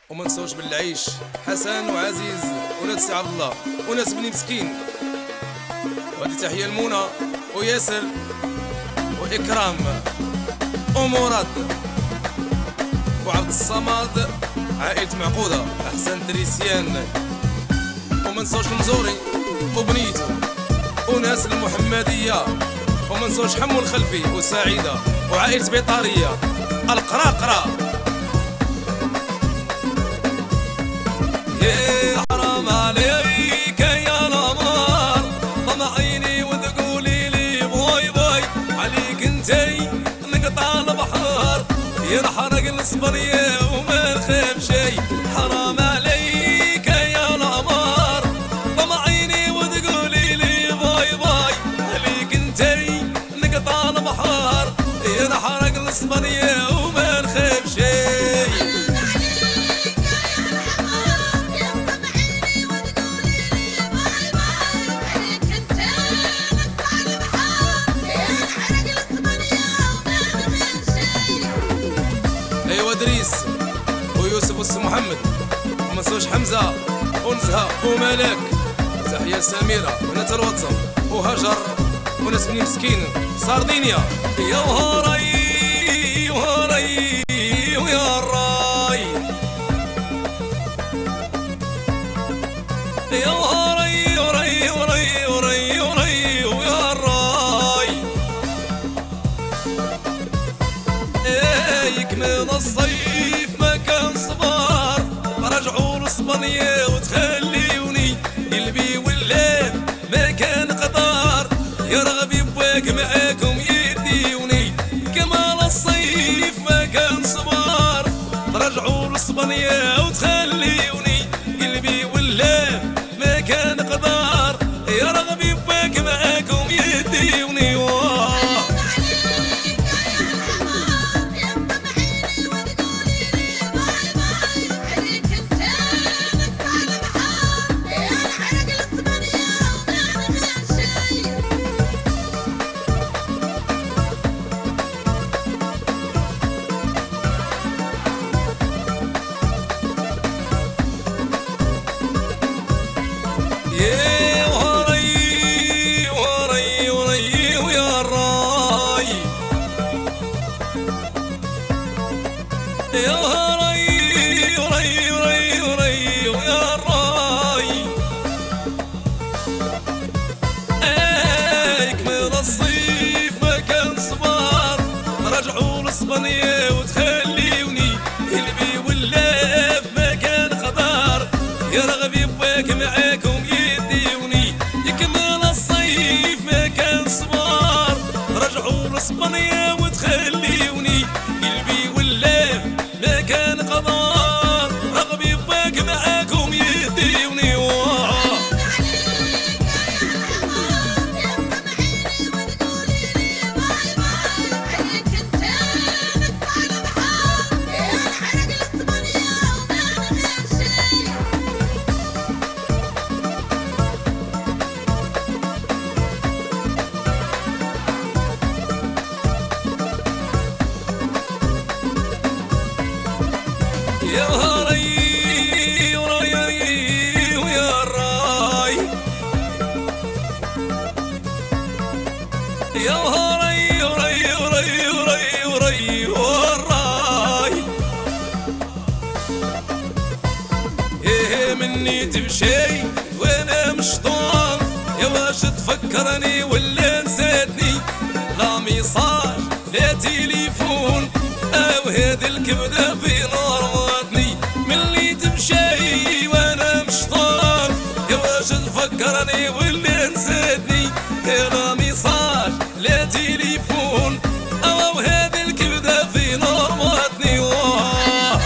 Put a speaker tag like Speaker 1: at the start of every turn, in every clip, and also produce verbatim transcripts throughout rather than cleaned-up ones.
Speaker 1: وما نساوش بالعيش حسن وعزيز ولاد سي عبد الله وناس بني مسكين. وهذه تحيه لمنى وياسر واكرام ومراد وعبد الصمد عائلة معقودة احسن تريسيان. وما نساوش المزوري وبنيته وناس المحمديه. وما نساوش حمو الخلفي وسعيده وعائلة بيطاريه القراقره.
Speaker 2: يا حرام عليك يا القمر طمع عيني وتقولي لي باي باي عليك انتي نقطع البحر ينحرق الصبريه وما نخاف شي. حرام عليك يا القمر طمع عيني وتقولي لي باي باي عليك انتي نقطع البحر ينحرق الصبريه وما نخاف شي.
Speaker 1: ودريس ويوسف والسي محمد وما نساوش حمزه ونزهه وملاك. تحيه سميره بنات الوطن وهجر وناس بني مسكين ساردينيا.
Speaker 2: يا وهري وهري ويا الراي يا وهري وري وري وري وري ويا الراي. يكمل الصيف ما كان صبار رجعوا لصبانية وتخليوني قلبي ولا ما كان قدار يا رغبي بواك معاكم يديوني. كمال الصيف ما كان صبار رجعوا لصبانية وتخليوني قلبي ولا ما كان قدار يا رغبي بواك معاكم يديوني. واه يا وهري وهري وهري ويا الراي يا وهري وهري وهري وهري ويا الراي. يكمل الصيف ما كان صبار رجعوا لصبانية وتخليوني قلبي ولاف ما كان قدار يا رغبي بواك معاكم يديوني. يكمل الصيف ما كان صبار رجعوا لصبانية وتخليوني قلبي ولاف ما كان قدار رغبي بواك معاكم يديوني. واه يا وهري وري ويا الراي يا وهري وري وري وري وري والراي. ايه مني تمشي وانا مشطوط يا واش تفكرني ولا نسيتني لا ميصاج لا تليفون او هاد الكبده في نار ملي تمشي وانا مشطار يا واش تفكرني ولا نسيتني لا ميصاج لا تليفون او هذه الكبده في نار موتني. واه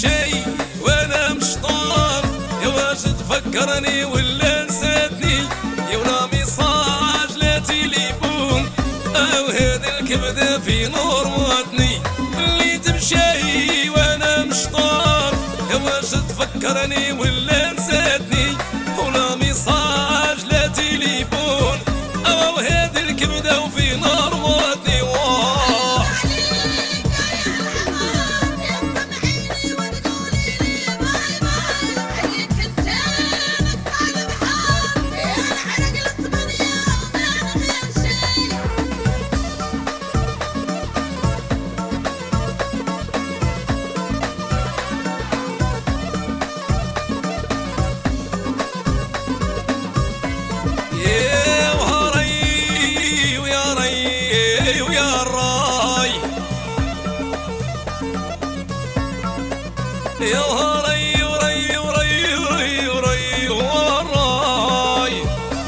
Speaker 2: شي وانا مش طار، يا واش تفكرني ولا نسيتني، يا ولا ميساج لا تليفون، او هاد الكبده في نور وطني اللي تمشي وانا مش طار، يا واش تفكرني ولا نسيتني، ولا ميساج لا تليفون، او هاد الكبده وفي نار وطني. واه يا هري وري وري وري وري وراي،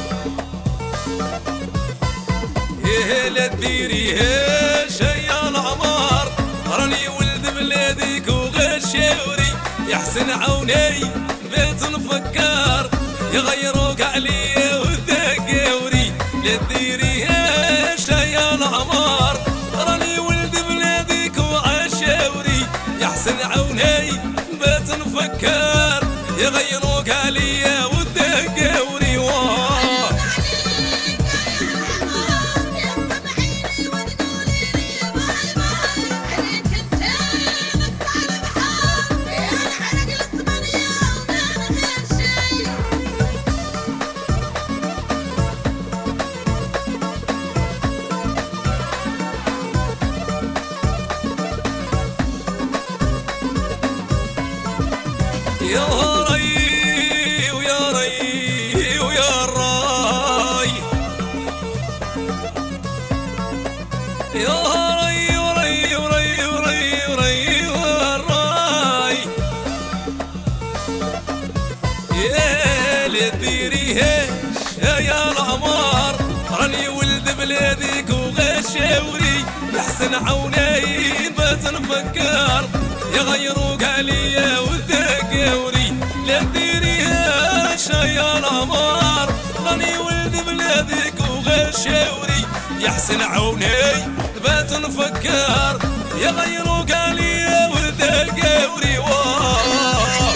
Speaker 2: ايه لا تديري شي يا العمار، راني ولد بلادك وغشاوري، يا حسن عوني بيت نفكر يغيروك عليا وذاكاوري، لا تديري شي يا العمار، راني ولد بلادك وعشاوري، يا حسن عوني بيت نفكر يغيروك عليا والدقاوري. واه يا ري ويا ري ويا الراي، يا ري وري وري وري وري والراي، يا لا تديريها يا العمار، راني ولد بلادك وغشاوري، يا حسن عوني بات نفكر يغيروك عليا والذكاوري، لا تديريها يا العمار، راني ولد بلادك وغشاوري، يا حسن عوني بات نفكر يغيروك عليا والذكاوري. واه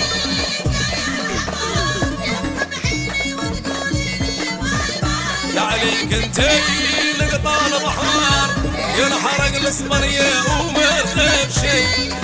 Speaker 2: يا عليك انتي لقطان بحار، يا نحرق الاسمريه وما تخاف شي.